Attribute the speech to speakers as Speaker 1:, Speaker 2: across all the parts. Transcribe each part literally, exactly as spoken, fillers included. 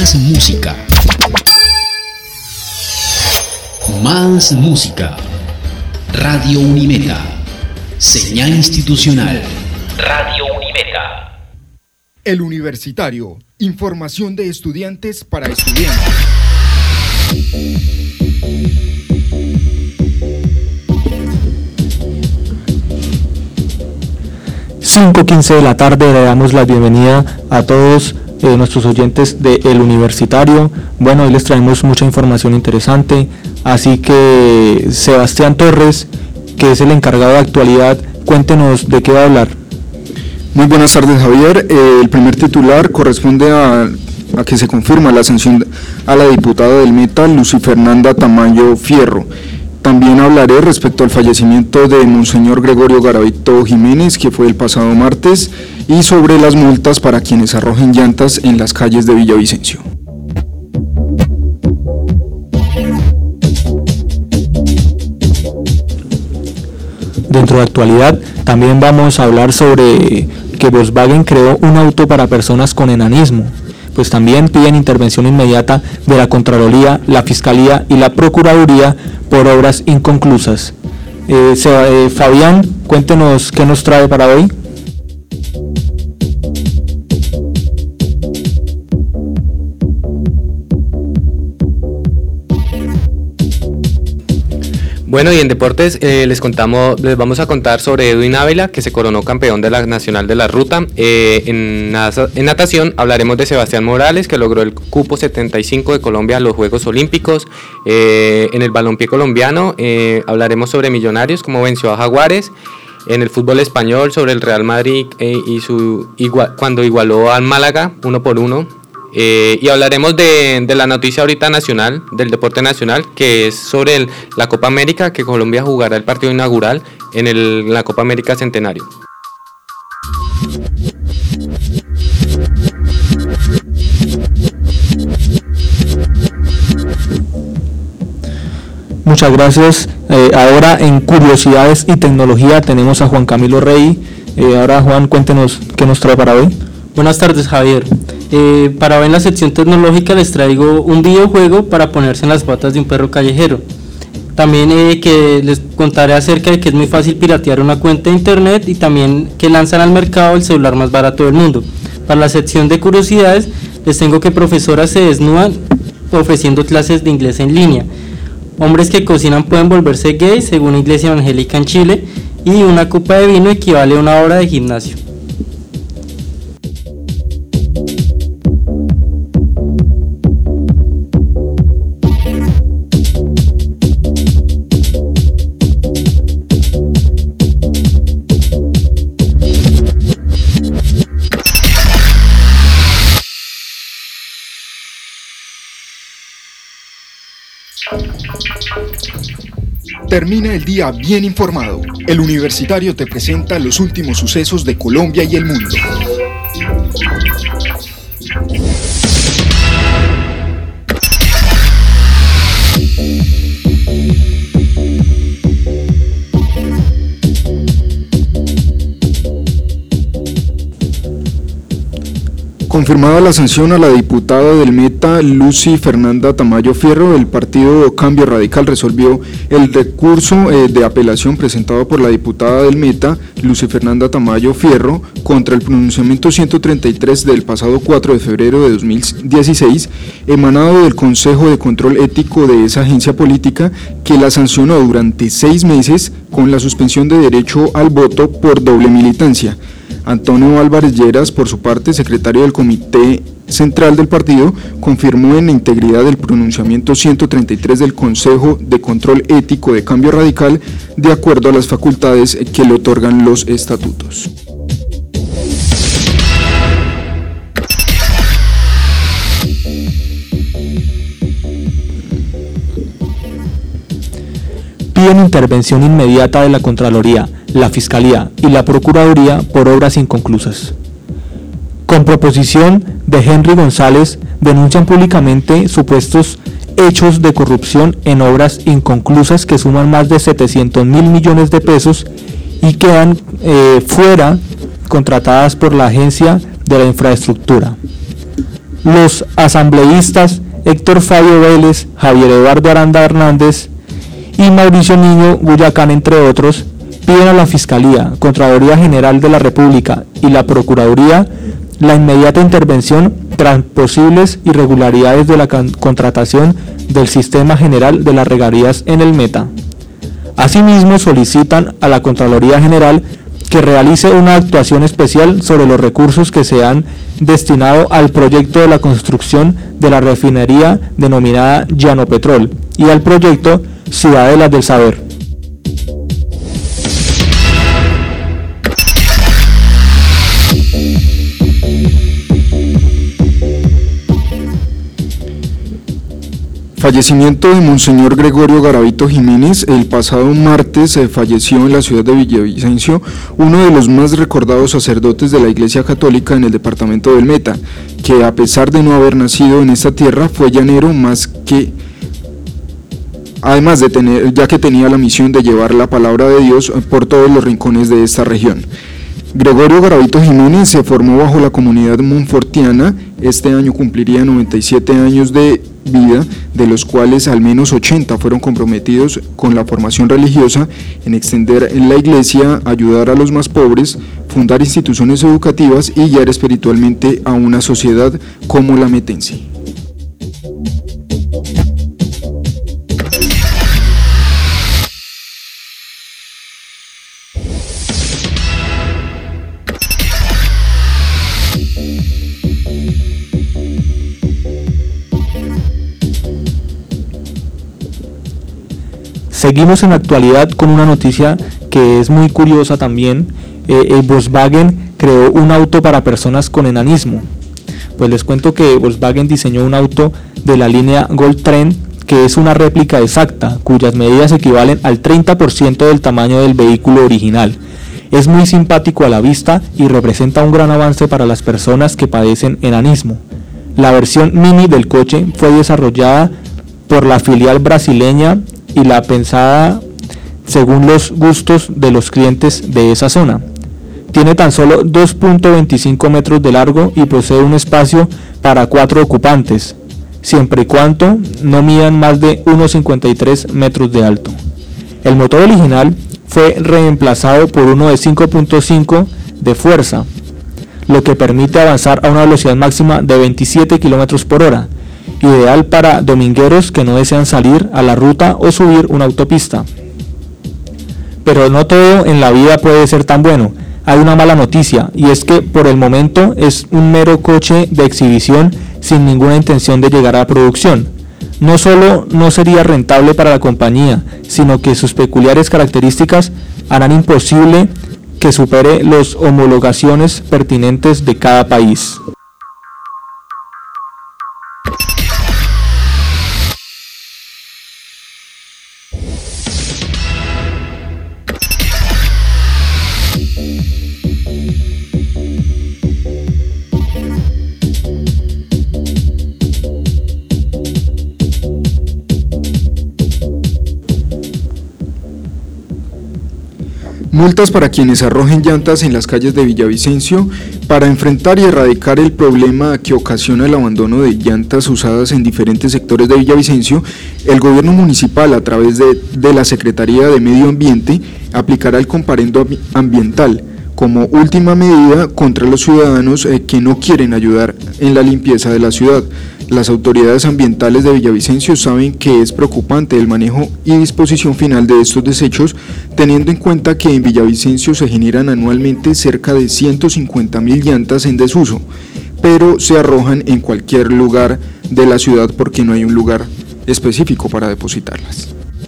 Speaker 1: Más música. Más música. Radio Unimeta. Señal institucional. Radio Unimeta.
Speaker 2: El Universitario. Información de estudiantes para estudiantes.
Speaker 3: cinco quince de la tarde, le damos la bienvenida a todos eh, nuestros oyentes de El Universitario. Bueno, hoy les traemos mucha información interesante, así que Sebastián Torres, que es el encargado de actualidad, cuéntenos de qué va a hablar.
Speaker 4: Muy buenas tardes, Javier. Eh, el primer titular corresponde a, a que se confirma la sanción a la diputada del Meta, Lucy Fernanda Tamayo Fierro. También hablaré respecto al fallecimiento de Monseñor Gregorio Garavito Jiménez, que fue el pasado martes, y sobre las multas para quienes arrojen llantas en las calles de Villavicencio.
Speaker 3: Dentro de actualidad, también vamos a hablar sobre que Volkswagen creó un auto para personas con enanismo. Pues también piden intervención inmediata de la Contraloría, la Fiscalía y la Procuraduría por obras inconclusas. Eh, se, eh, Fabián, cuéntenos qué nos trae para hoy.
Speaker 5: Bueno, y en deportes eh, les contamos, les vamos a contar sobre Edwin Ávila, que se coronó campeón de la Nacional de la Ruta. Eh, en, en natación hablaremos de Sebastián Morales, que logró el cupo setenta y cinco de Colombia a los Juegos Olímpicos. Eh, en el balompié colombiano eh, hablaremos sobre Millonarios, cómo venció a Jaguares. En el fútbol español sobre el Real Madrid eh, y su igual, cuando igualó al Málaga uno por uno. Eh, y hablaremos de, de la noticia ahorita nacional, del deporte nacional, que es sobre el, la Copa América, que Colombia jugará el partido inaugural en el, la Copa América Centenario.
Speaker 3: Muchas gracias. Eh, ahora en Curiosidades y Tecnología tenemos a Juan Camilo Rey. Eh, ahora Juan, cuéntenos qué nos trae para hoy.
Speaker 6: Buenas tardes, Javier. Eh, para hoy en la sección tecnológica les traigo un videojuego para ponerse en las patas de un perro callejero. También eh, que les contaré acerca de que es muy fácil piratear una cuenta de internet y también que lanzan al mercado el celular más barato del mundo. Para la sección de curiosidades les tengo que profesoras se desnudan ofreciendo clases de inglés en línea. Hombres que cocinan pueden volverse gays según Iglesia Evangélica en Chile, y una copa de vino equivale a una hora de gimnasio.
Speaker 2: Termina el día bien informado. El Universitario te presenta los últimos sucesos de Colombia y el mundo.
Speaker 4: Confirmada la sanción a la diputada del Meta, Lucy Fernanda Tamayo Fierro, el partido Cambio Radical resolvió el recurso eh, de apelación presentado por la diputada del Meta, Lucy Fernanda Tamayo Fierro, contra el pronunciamiento ciento treinta y tres del pasado cuatro de febrero de dos mil dieciséis, emanado del Consejo de Control Ético de esa agencia política, que la sancionó durante seis meses con la suspensión de derecho al voto por doble militancia. Antonio Álvarez Lleras, por su parte, secretario del Comité Central del partido, confirmó en la integridad del pronunciamiento ciento treinta y tres del Consejo de Control Ético de Cambio Radical, de acuerdo a las facultades que le otorgan los estatutos.
Speaker 3: Piden intervención inmediata de la Contraloría, la Fiscalía y la Procuraduría por obras inconclusas. Con proposición de Henry González, denuncian públicamente supuestos hechos de corrupción en obras inconclusas que suman más de setecientos mil millones de pesos y quedan eh, fuera contratadas por la Agencia de la Infraestructura. Los asambleístas Héctor Fabio Vélez, Javier Eduardo Aranda Hernández y Mauricio Niño Guyacán, entre otros, piden a la Fiscalía, Contraloría General de la República y la Procuraduría la inmediata intervención tras posibles irregularidades de la contratación del Sistema General de las Regarías en el Meta. Asimismo, solicitan a la Contraloría General que realice una actuación especial sobre los recursos que se han destinado al proyecto de la construcción de la refinería denominada Llanopetrol y al proyecto Ciudadelas del Saber.
Speaker 4: Fallecimiento de Monseñor Gregorio Garavito Jiménez. El pasado martes eh, falleció en la ciudad de Villavicencio uno de los más recordados sacerdotes de la Iglesia Católica en el departamento del Meta, que a pesar de no haber nacido en esta tierra fue llanero más que además de tener, ya que tenía la misión de llevar la palabra de Dios por todos los rincones de esta región. Gregorio Garavito Jiménez se formó bajo la comunidad monfortiana. Este año cumpliría noventa y siete años de vida, de los cuales al menos ochenta fueron comprometidos con la formación religiosa, en extender en la iglesia, ayudar a los más pobres, fundar instituciones educativas y guiar espiritualmente a una sociedad como la metense.
Speaker 3: Seguimos en la actualidad con una noticia que es muy curiosa también. Eh, el Volkswagen creó un auto para personas con enanismo. Pues les cuento que Volkswagen diseñó un auto de la línea Goldtrend, que es una réplica exacta, cuyas medidas equivalen al treinta por ciento del tamaño del vehículo original. Es muy simpático a la vista y representa un gran avance para las personas que padecen enanismo. La versión mini del coche fue desarrollada por la filial brasileña y la pensada según los gustos de los clientes de esa zona. Tiene tan solo dos punto veinticinco metros de largo y posee un espacio para cuatro ocupantes, siempre y cuando no midan más de uno punto cincuenta y tres metros de alto. El motor original fue reemplazado por uno de cinco punto cinco de fuerza, lo que permite avanzar a una velocidad máxima de veintisiete kilómetros por hora, ideal para domingueros que no desean salir a la ruta o subir una autopista. Pero no todo en la vida puede ser tan bueno. Hay una mala noticia, y es que por el momento es un mero coche de exhibición sin ninguna intención de llegar a producción. No solo no sería rentable para la compañía, sino que sus peculiares características harán imposible que supere las homologaciones pertinentes de cada país.
Speaker 4: Multas para quienes arrojen llantas en las calles de Villavicencio. Para enfrentar y erradicar el problema que ocasiona el abandono de llantas usadas en diferentes sectores de Villavicencio, el gobierno municipal, a través de, de la Secretaría de Medio Ambiente, aplicará el comparendo ambiental como última medida contra los ciudadanos eh, que no quieren ayudar en la limpieza de la ciudad. Las autoridades ambientales de Villavicencio saben que es preocupante el manejo y disposición final de estos desechos, teniendo en cuenta que en Villavicencio se generan anualmente cerca de ciento cincuenta mil llantas en desuso, pero se arrojan en cualquier lugar de la ciudad porque no hay un lugar específico para depositarlas.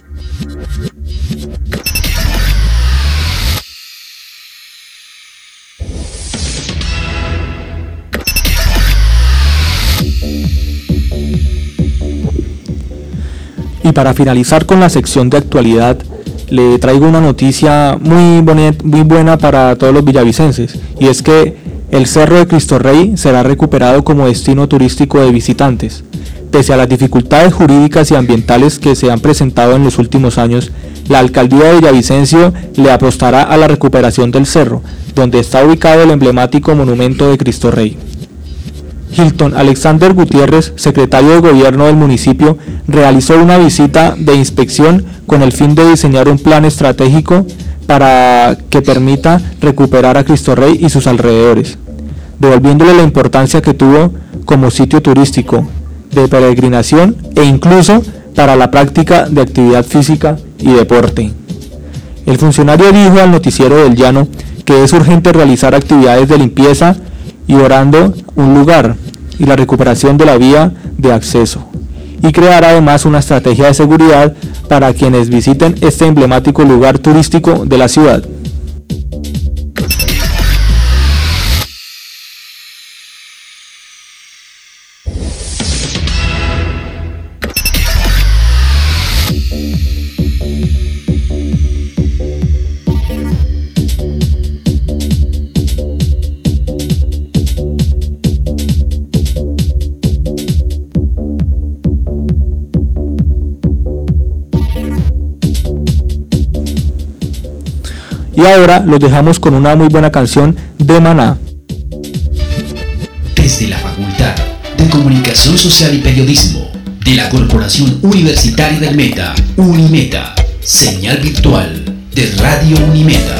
Speaker 3: Y para finalizar con la sección de actualidad, le traigo una noticia muy, bonet, muy buena para todos los villavicenses, y es que el Cerro de Cristo Rey será recuperado como destino turístico de visitantes. Pese a las dificultades jurídicas y ambientales que se han presentado en los últimos años, la alcaldía de Villavicencio le apostará a la recuperación del cerro, donde está ubicado el emblemático monumento de Cristo Rey. Hilton Alexander Gutiérrez, secretario de Gobierno del municipio, realizó una visita de inspección con el fin de diseñar un plan estratégico para que permita recuperar a Cristo Rey y sus alrededores, devolviéndole la importancia que tuvo como sitio turístico, de peregrinación e incluso para la práctica de actividad física y deporte. El funcionario dijo al noticiero del Llano que es urgente realizar actividades de limpieza y orando un lugar y la recuperación de la vía de acceso, y crear además una estrategia de seguridad para quienes visiten este emblemático lugar turístico de la ciudad. Y ahora los dejamos con una muy buena canción de Maná.
Speaker 1: Desde la Facultad de Comunicación Social y Periodismo de la Corporación Universitaria del Meta, Unimeta, señal virtual de Radio Unimeta.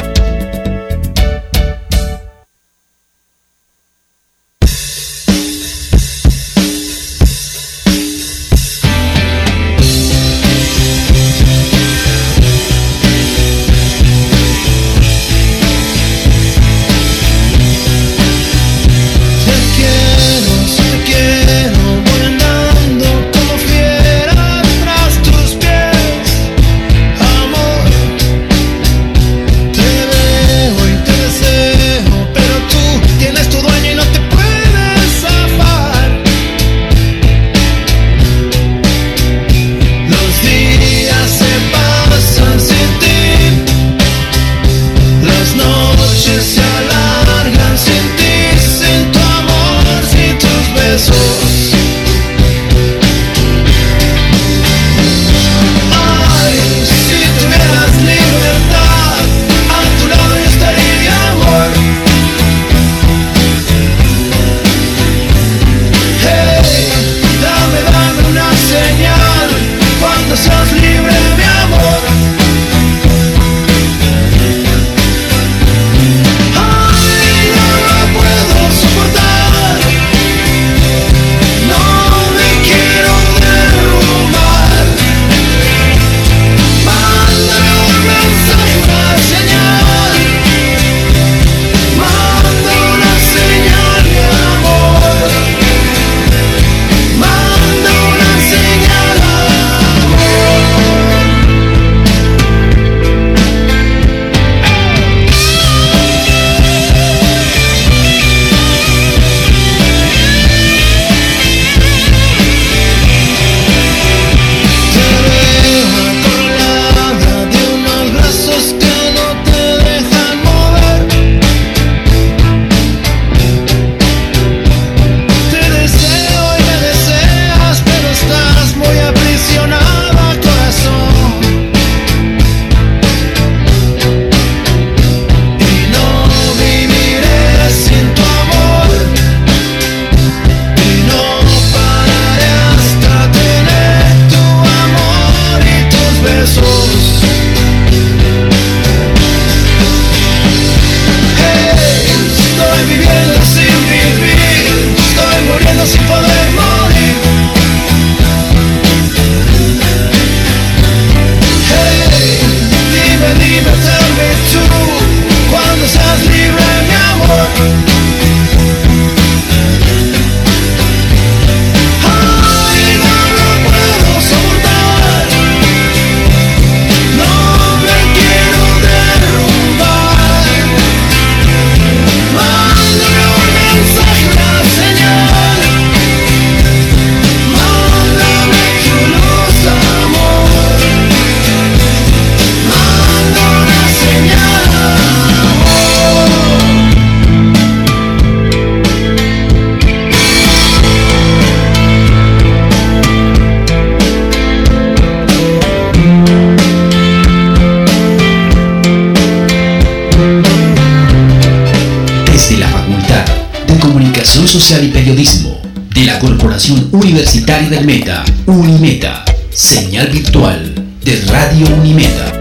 Speaker 1: Social y Periodismo de la Corporación Universitaria del Meta, Unimeta, señal virtual de Radio Unimeta.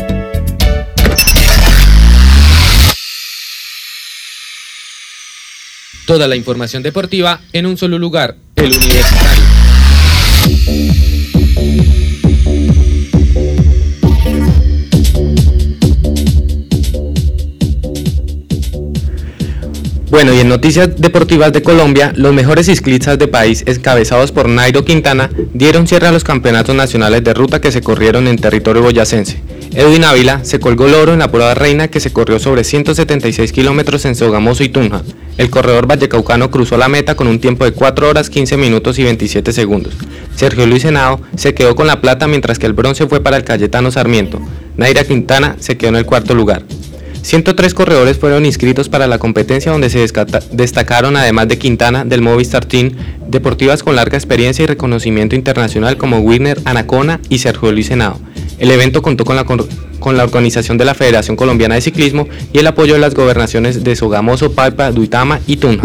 Speaker 5: Toda la información deportiva en un solo lugar, el Universitario. Bueno, y en noticias deportivas de Colombia, los mejores ciclistas de país, encabezados por Nairo Quintana, dieron cierre a los campeonatos nacionales de ruta que se corrieron en territorio boyacense. Edwin Ávila se colgó el oro en la prueba reina que se corrió sobre ciento setenta y seis kilómetros en Sogamoso y Tunja. El corredor vallecaucano cruzó la meta con un tiempo de cuatro horas, quince minutos y veintisiete segundos. Sergio Luis Henao se quedó con la plata mientras que el bronce fue para el Cayetano Sarmiento. Nairo Quintana se quedó en el cuarto lugar. ciento tres corredores fueron inscritos para la competencia donde se destacaron, además de Quintana, del Movistar Team, deportivas con larga experiencia y reconocimiento internacional como Wirner Anacona y Sergio Luis Henao. El evento contó con la, con la organización de la Federación Colombiana de Ciclismo y el apoyo de las gobernaciones de Sogamoso, Paipa, Duitama y Tunja.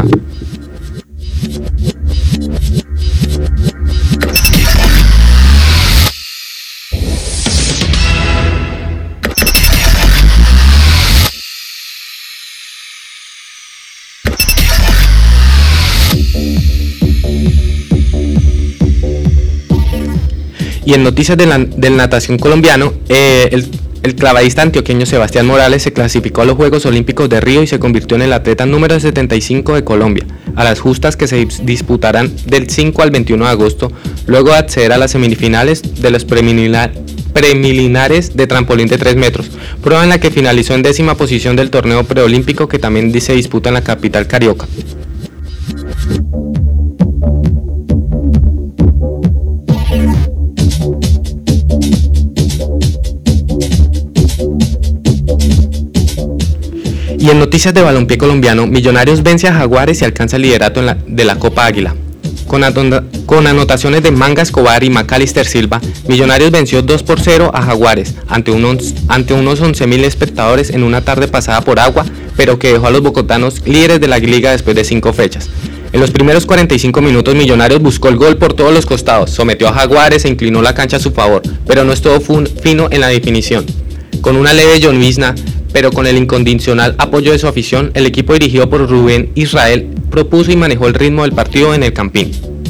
Speaker 5: Y en noticias de la, del natación colombiano, eh, el, el clavadista antioqueño Sebastián Morales se clasificó a los Juegos Olímpicos de Río y se convirtió en el atleta número setenta y cinco de Colombia, a las justas que se disputarán del cinco al veintiuno de agosto, luego de acceder a las semifinales de los preliminar, preliminares de trampolín de tres metros, prueba en la que finalizó en décima posición del torneo preolímpico que también se disputa en la capital carioca. Y en noticias de balompié colombiano, Millonarios vence a Jaguares y alcanza el liderato en la, de la Copa Águila. Con, con anotaciones de Manga Escobar y Macalister Silva, Millonarios venció dos por cero a Jaguares ante unos, ante unos once mil espectadores en una tarde pasada por agua, pero que dejó a los bogotanos líderes de la liga después de cinco fechas. En los primeros cuarenta y cinco minutos, Millonarios buscó el gol por todos los costados, sometió a Jaguares e inclinó la cancha a su favor, pero no estuvo fino en la definición. Con una leve llovizna, pero con el incondicional apoyo de su afición, el equipo dirigido por Rubén Israel propuso y manejó el ritmo del partido en el Campín.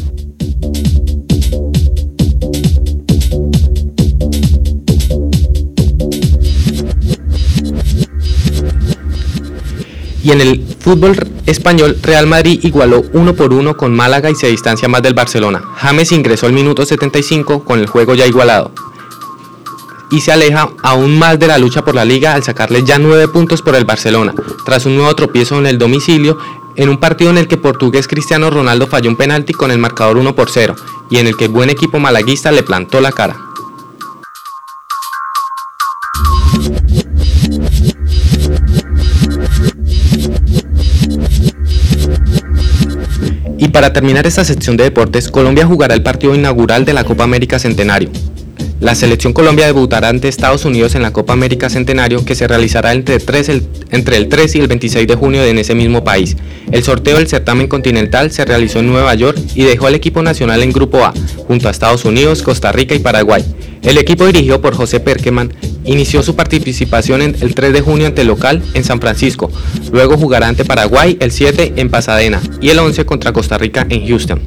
Speaker 5: Y en el fútbol español, Real Madrid igualó uno por uno con Málaga y se distancia más del Barcelona. James ingresó al minuto setenta y cinco con el juego ya igualado y se aleja aún más de la lucha por la liga al sacarle ya nueve puntos por el Barcelona, tras un nuevo tropiezo en el domicilio, en un partido en el que el portugués Cristiano Ronaldo falló un penalti con el marcador uno por cero, y en el que el buen equipo malaguista le plantó la cara. Y para terminar esta sección de deportes, Colombia jugará el partido inaugural de la Copa América Centenario. La selección Colombia debutará ante Estados Unidos en la Copa América Centenario, que se realizará entre, tres, el, entre el tres y el veintiséis de junio en ese mismo país. El sorteo del certamen continental se realizó en Nueva York y dejó al equipo nacional en Grupo A, junto a Estados Unidos, Costa Rica y Paraguay. El equipo dirigido por José Perkeman inició su participación en el tres de junio ante el local en San Francisco, luego jugará ante Paraguay el siete en Pasadena y el once contra Costa Rica en Houston.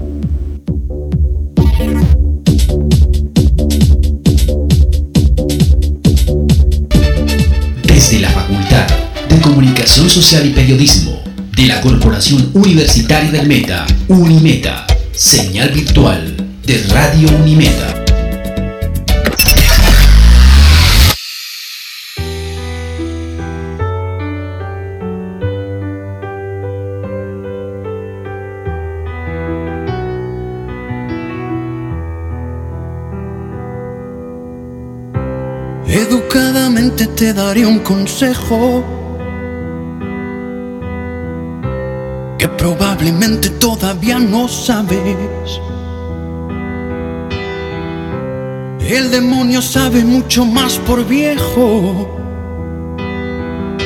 Speaker 1: Desde la Facultad de Comunicación Social y Periodismo de la Corporación Universitaria del Meta, Unimeta, señal virtual de Radio Unimeta.
Speaker 7: Educadamente te daré un consejo que probablemente todavía no sabes. El demonio sabe mucho más por viejo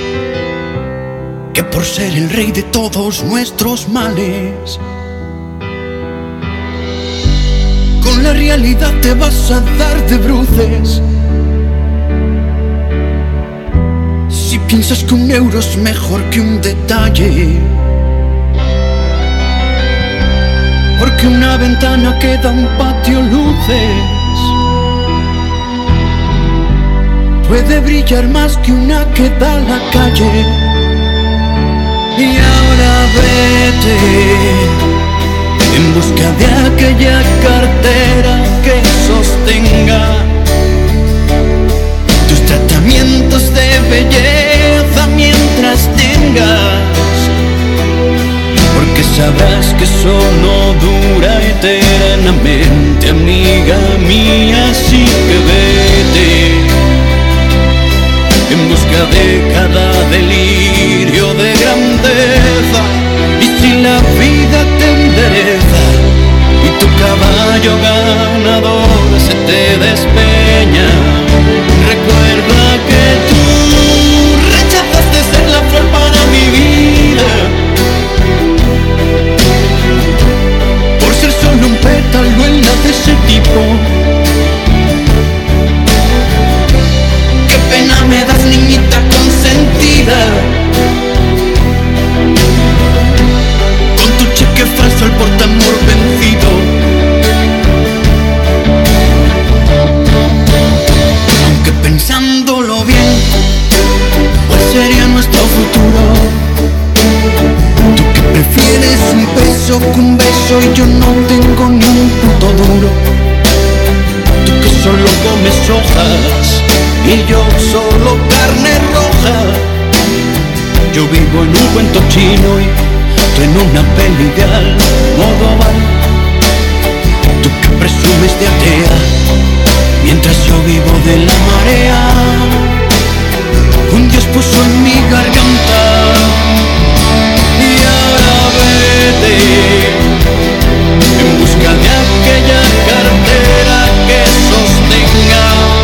Speaker 7: que por ser el rey de todos nuestros males. la realidad te vas a dar de bruces. Si piensas que un euro es mejor que un detalle, porque una ventana que da un patio luces puede brillar más que una que da a la calle. Y ahora vete en busca de aquella cartera que sostenga tus tratamientos de belleza mientras tengas, porque sabrás que eso no dura eternamente, amiga mía, así que vete en busca de cada delirio de grandeza. Y si la vida te endereza y tu caballo ganador se te despeña, recuerda que tú rechazaste ser la flor para mi vida, por ser solo un pétalo en la de ese tipo. Qué pena me das, niñita consentida, con tu cheque falso al portamor vencido. Aunque pensándolo bien, ¿cuál sería nuestro futuro? Tú que prefieres un beso que un beso y yo no tengo ni un puto duro. Tú que solo comes hojas y yo solo carne roja. Yo vivo en un cuento chino y tú en una peli de Almodóvar. Tú que presumes de atea mientras yo vivo de la marea. Un Dios puso en mi garganta y ahora vete en busca de aquella cartera que sostenga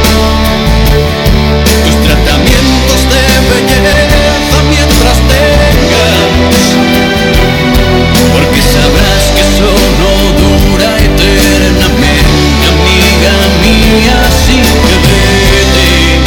Speaker 7: tus tratamientos de belleza mientras tengas, porque sabrás que eso no dura eternamente, amiga mía, así que vete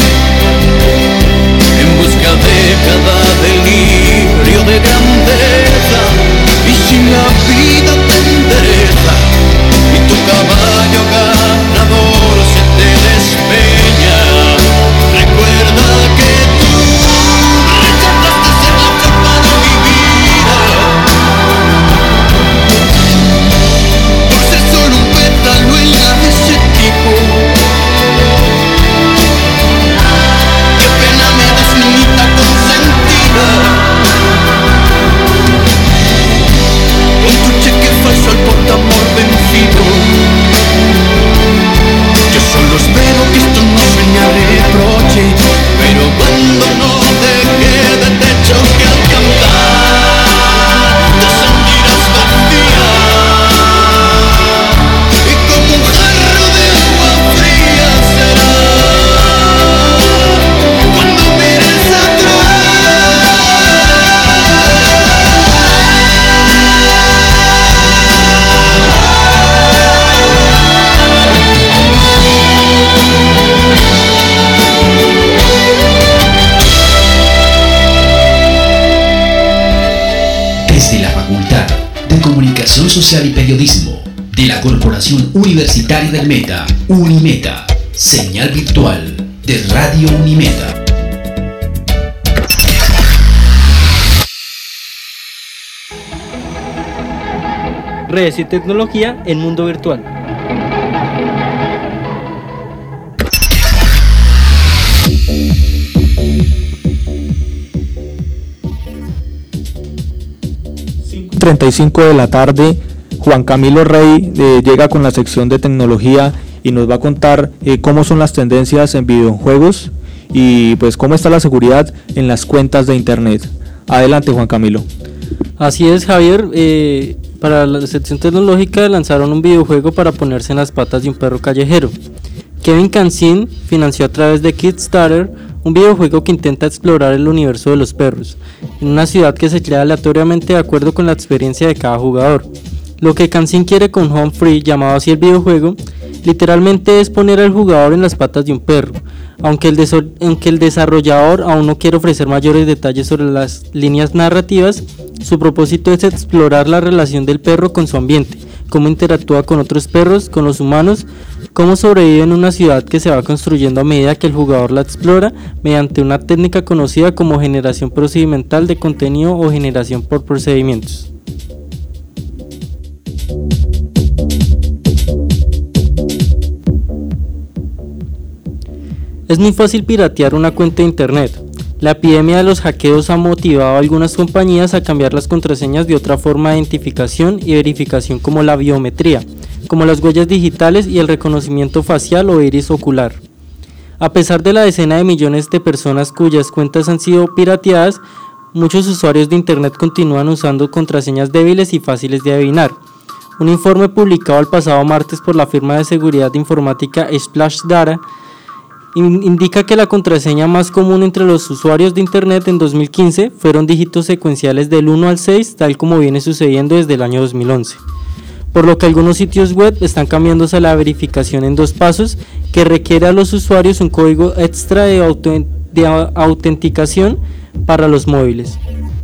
Speaker 7: en busca de cada delirio de grandeza. Y si la vida te endereza y tu caballo ganador se te despeña, recuerda que tú rechazaste ser la flor para mi vida, por ser solo un pétalo en la de ese tipo. Qué pena me das, niñita consentida, con tu cheque falso al portamor vencido. Yo solo espero que esto no suene a reproche, pero cuando no te quede techo que alcanzar, te sentirás vacía y como un jarro de agua fría será cuando mires atrás.
Speaker 1: Desde la Facultad de Comunicación Social y Periodismo de la Corporación Universitaria del Meta, Unimeta, señal virtual de Radio Unimeta.
Speaker 6: Redes y tecnología en mundo virtual.
Speaker 3: treinta y cinco de la tarde, Juan Camilo Rey eh, llega con la sección de tecnología y nos va a contar eh, cómo son las tendencias en videojuegos y pues cómo está la seguridad en las cuentas de internet. Adelante, Juan Camilo.
Speaker 6: Así es, Javier. Eh, para la sección tecnológica lanzaron un videojuego para ponerse en las patas de un perro callejero. Kevin Cansin financió a través de Kickstarter un videojuego que intenta explorar el universo de los perros, en una ciudad que se crea aleatoriamente de acuerdo con la experiencia de cada jugador. Lo que Cansin quiere con Home Free, llamado así el videojuego, Literalmente es poner al jugador en las patas de un perro. Aunque el, deso- aunque el desarrollador aún no quiere ofrecer mayores detalles sobre las líneas narrativas, su propósito es explorar la relación del perro con su ambiente, cómo interactúa con otros perros, con los humanos, cómo sobrevive en una ciudad que se va construyendo a medida que el jugador la explora mediante una técnica conocida como generación procedimental de contenido o generación por procedimientos. Es muy fácil piratear una cuenta de internet. La epidemia de los hackeos ha motivado a algunas compañías a cambiar las contraseñas de otra forma de identificación y verificación como la biometría, como las huellas digitales y el reconocimiento facial o iris ocular. A pesar de la decena de millones de personas cuyas cuentas han sido pirateadas, muchos usuarios de internet continúan usando contraseñas débiles y fáciles de adivinar. Un informe publicado el pasado martes por la firma de seguridad informática Splash Data indica que la contraseña más común entre los usuarios de internet en dos mil quince fueron dígitos secuenciales del uno al seis, tal como viene sucediendo desde el año dos mil once. Por lo que algunos sitios web están cambiándose a la verificación en dos pasos, que requiere a los usuarios un código extra de, autent- de autenticación para los móviles.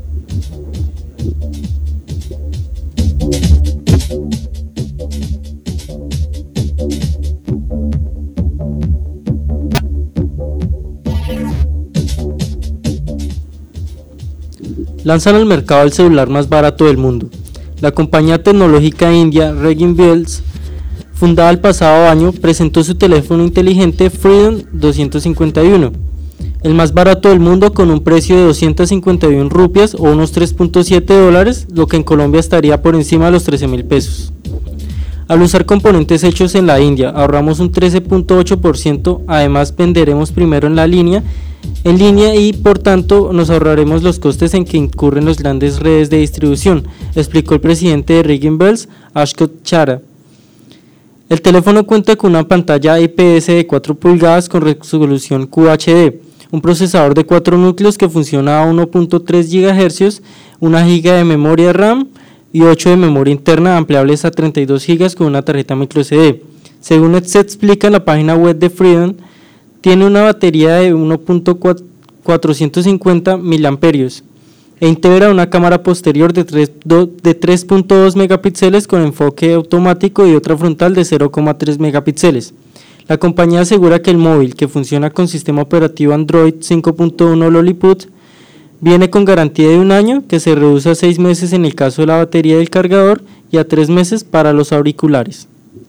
Speaker 6: Lanzan al mercado el celular más barato del mundo. La compañía tecnológica india Regin Bells, fundada el pasado año, presentó su teléfono inteligente Freedom doscientos cincuenta y uno, el más barato del mundo, con un precio de doscientas cincuenta y una rupias o unos tres punto siete dólares, lo que en Colombia estaría por encima de los trece mil pesos. Al usar componentes hechos en la India, ahorramos un trece punto ocho por ciento, además venderemos primero en la línea en línea y por tanto nos ahorraremos los costes en que incurren las grandes redes de distribución, explicó el presidente de Regin Bells, Ashok Chara. El teléfono cuenta con una pantalla I P S de cuatro pulgadas con resolución Q H D, un procesador de cuatro núcleos que funciona a uno punto tres gigahercios, una giga de memoria RAM y ocho de memoria interna ampliables a treinta y dos gigas con una tarjeta micro S D. Según se explica en la página web de Freedom, tiene una batería de uno punto cuatrocientos cincuenta miliamperios e integra una cámara posterior de tres punto dos megapíxeles con enfoque automático y otra frontal de cero coma tres megapíxeles. La compañía asegura que el móvil, que funciona con sistema operativo Android cinco punto uno Lollipop, viene con garantía de un año, que se reduce a seis meses en el caso de la batería del cargador y a tres meses para los auriculares.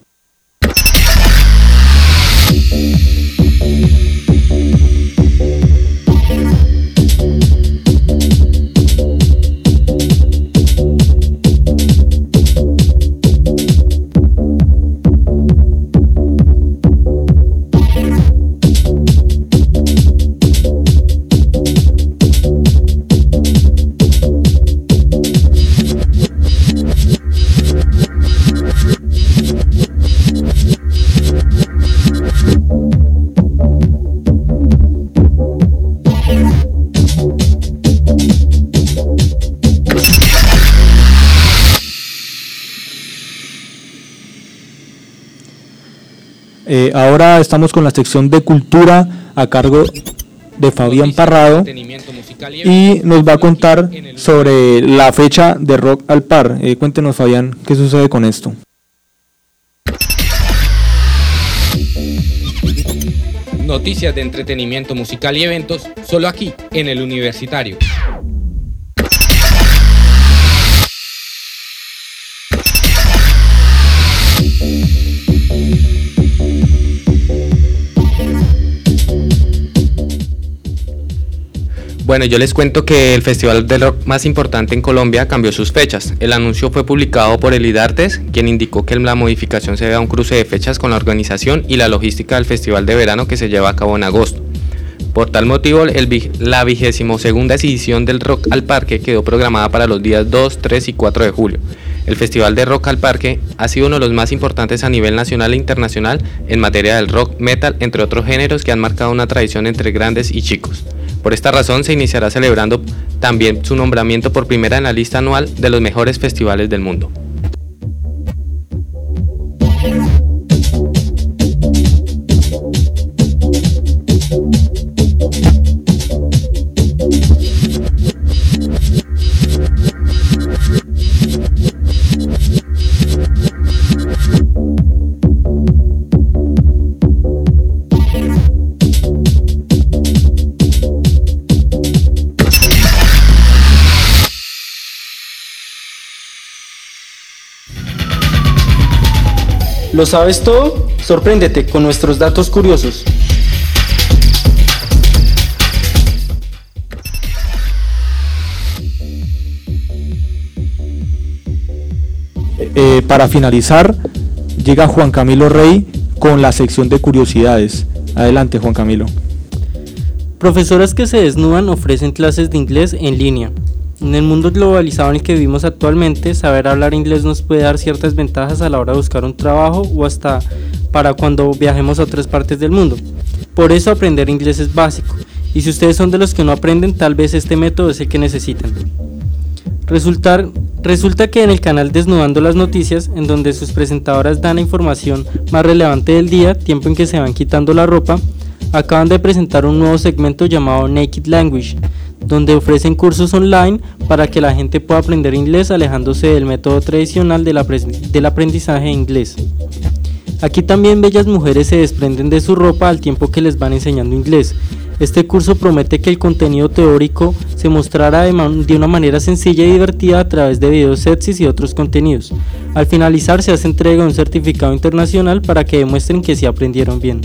Speaker 3: Eh, ahora estamos con la sección de cultura a cargo de Fabián Parrado y nos va a contar sobre la fecha de Rock al Par. Eh, cuéntenos, Fabián, ¿qué sucede con esto?
Speaker 5: Noticias de entretenimiento musical y eventos, solo aquí, en el Universitario. Bueno, yo les cuento que el festival de rock más importante en Colombia cambió sus fechas. El anuncio fue publicado por el IDARTES, quien indicó que la modificación se debe a un cruce de fechas con la organización y la logística del festival de verano que se lleva a cabo en agosto. Por tal motivo, el, la vigésimo segunda edición del Rock al Parque quedó programada para los días dos, tres y cuatro de julio. El Festival de Rock al Parque ha sido uno de los más importantes a nivel nacional e internacional en materia del rock, metal, entre otros géneros que han marcado una tradición entre grandes y chicos. Por esta razón se iniciará celebrando también su nombramiento por primera en la lista anual de los mejores festivales del mundo.
Speaker 6: ¿Lo sabes todo? Sorpréndete con nuestros datos curiosos.
Speaker 3: Eh, para finalizar, llega Juan Camilo Rey con la sección de curiosidades. Adelante, Juan Camilo.
Speaker 6: Profesoras que se desnudan ofrecen clases de inglés en línea. En el mundo globalizado en el que vivimos actualmente, saber hablar inglés nos puede dar ciertas ventajas a la hora de buscar un trabajo o hasta para cuando viajemos a otras partes del mundo. Por eso aprender inglés es básico, y si ustedes son de los que no aprenden, tal vez este método es el que necesitan. Resultar, resulta que en el canal Desnudando las Noticias, en donde sus presentadoras dan la información más relevante del día, tiempo en que se van quitando la ropa, acaban de presentar un nuevo segmento llamado Naked Language, donde ofrecen cursos online para que la gente pueda aprender inglés alejándose del método tradicional del, del aprendizaje de inglés. Aquí también bellas mujeres se desprenden de su ropa al tiempo que les van enseñando inglés. Este curso promete que el contenido teórico se mostrará de, man de una manera sencilla y divertida a través de videos sexys y otros contenidos. Al finalizar se hace entrega de un certificado internacional para que demuestren que sí aprendieron bien.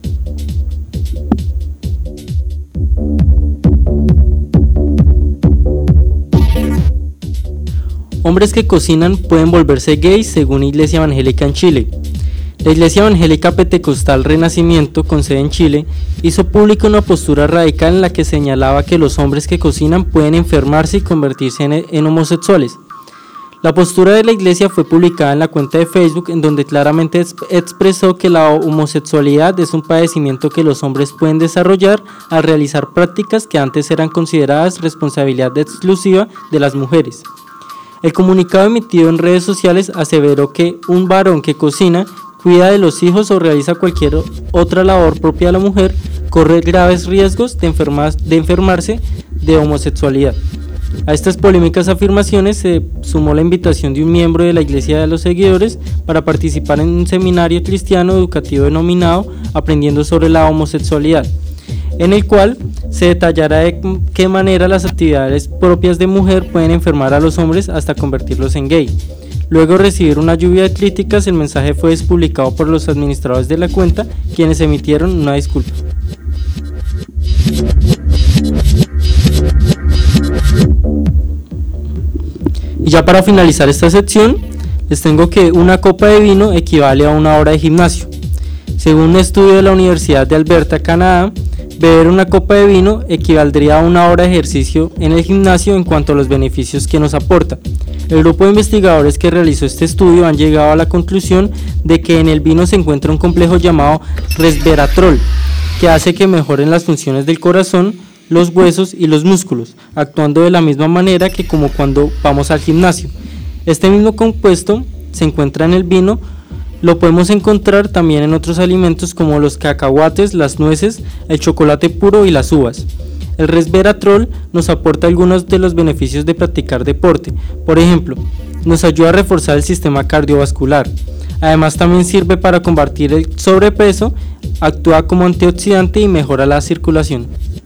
Speaker 6: Hombres que cocinan pueden volverse gays según Iglesia Evangélica en Chile. La Iglesia Evangélica Pentecostal Renacimiento, con sede en Chile, hizo pública una postura radical en la que señalaba que los hombres que cocinan pueden enfermarse y convertirse en, en homosexuales. La postura de la Iglesia fue publicada en la cuenta de Facebook, en donde claramente expresó que la homosexualidad es un padecimiento que los hombres pueden desarrollar al realizar prácticas que antes eran consideradas responsabilidad exclusiva de las mujeres. El comunicado emitido en redes sociales aseveró que un varón que cocina, cuida de los hijos o realiza cualquier otra labor propia de la mujer, corre graves riesgos de, enferma, de enfermarse de homosexualidad. A estas polémicas afirmaciones se sumó la invitación de un miembro de la Iglesia de los Seguidores para participar en un seminario cristiano educativo denominado Aprendiendo sobre la homosexualidad, en el cual se detallará de qué manera las actividades propias de mujer pueden enfermar a los hombres hasta convertirlos en gay. Luego de recibir una lluvia de críticas, el mensaje fue despublicado por los administradores de la cuenta, quienes emitieron una disculpa. Y ya para finalizar esta sección, les tengo que una copa de vino equivale a una hora de gimnasio. Según un estudio de la Universidad de Alberta, Canadá, beber una copa de vino equivaldría a una hora de ejercicio en el gimnasio en cuanto a los beneficios que nos aporta. El grupo de investigadores que realizó este estudio han llegado a la conclusión de que en el vino se encuentra un complejo llamado resveratrol, que hace que mejoren las funciones del corazón, los huesos y los músculos, actuando de la misma manera que como cuando vamos al gimnasio. Este mismo compuesto se encuentra en el vino. Lo podemos encontrar también en otros alimentos como los cacahuates, las nueces, el chocolate puro y las uvas. El resveratrol nos aporta algunos de los beneficios de practicar deporte. Por ejemplo, nos ayuda a reforzar el sistema cardiovascular. Además, también sirve para combatir el sobrepeso, actúa como antioxidante y mejora la circulación.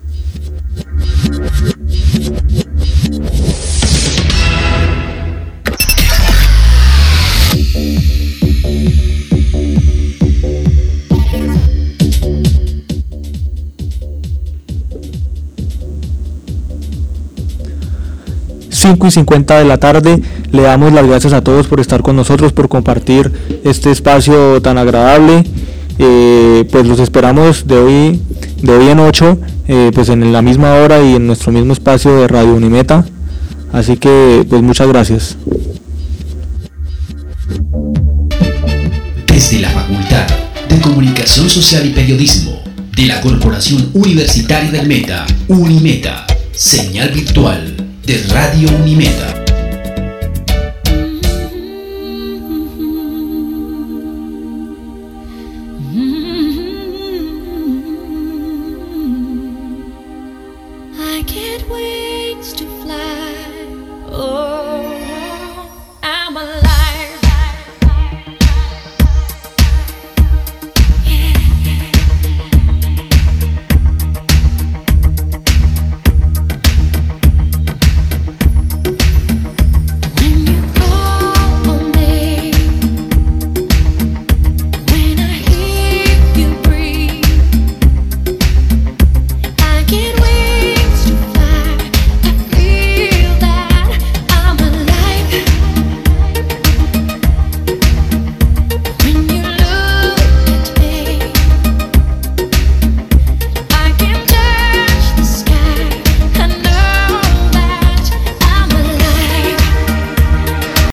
Speaker 3: cinco y cincuenta de la tarde, le damos las gracias a todos por estar con nosotros, por compartir este espacio tan agradable. Eh, pues los esperamos de hoy, de hoy en ocho, eh, pues en la misma hora y en nuestro mismo espacio de Radio Unimeta. Así que pues muchas gracias.
Speaker 1: Desde la Facultad de Comunicación Social y Periodismo de la Corporación Universitaria del Meta, Unimeta, señal virtual de Radio Unimeta.